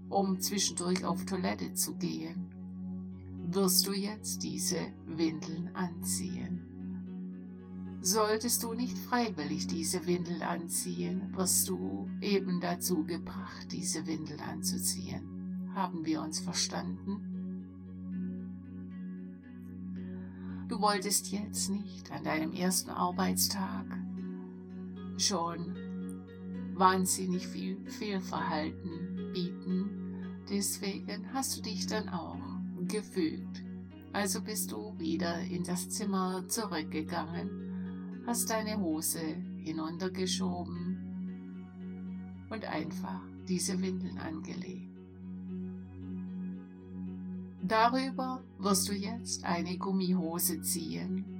um zwischendurch auf Toilette zu gehen, wirst du jetzt diese Windeln anziehen. Solltest du nicht freiwillig diese Windel anziehen, wirst du eben dazu gebracht, diese Windel anzuziehen. Haben wir uns verstanden? Du wolltest jetzt nicht an deinem ersten Arbeitstag schon wahnsinnig viel Fehlverhalten bieten, deswegen hast du dich dann auch gefügt. Also bist du wieder in das Zimmer zurückgegangen, hast deine Hose hinuntergeschoben und einfach diese Windeln angelegt. Darüber wirst du jetzt eine Gummihose ziehen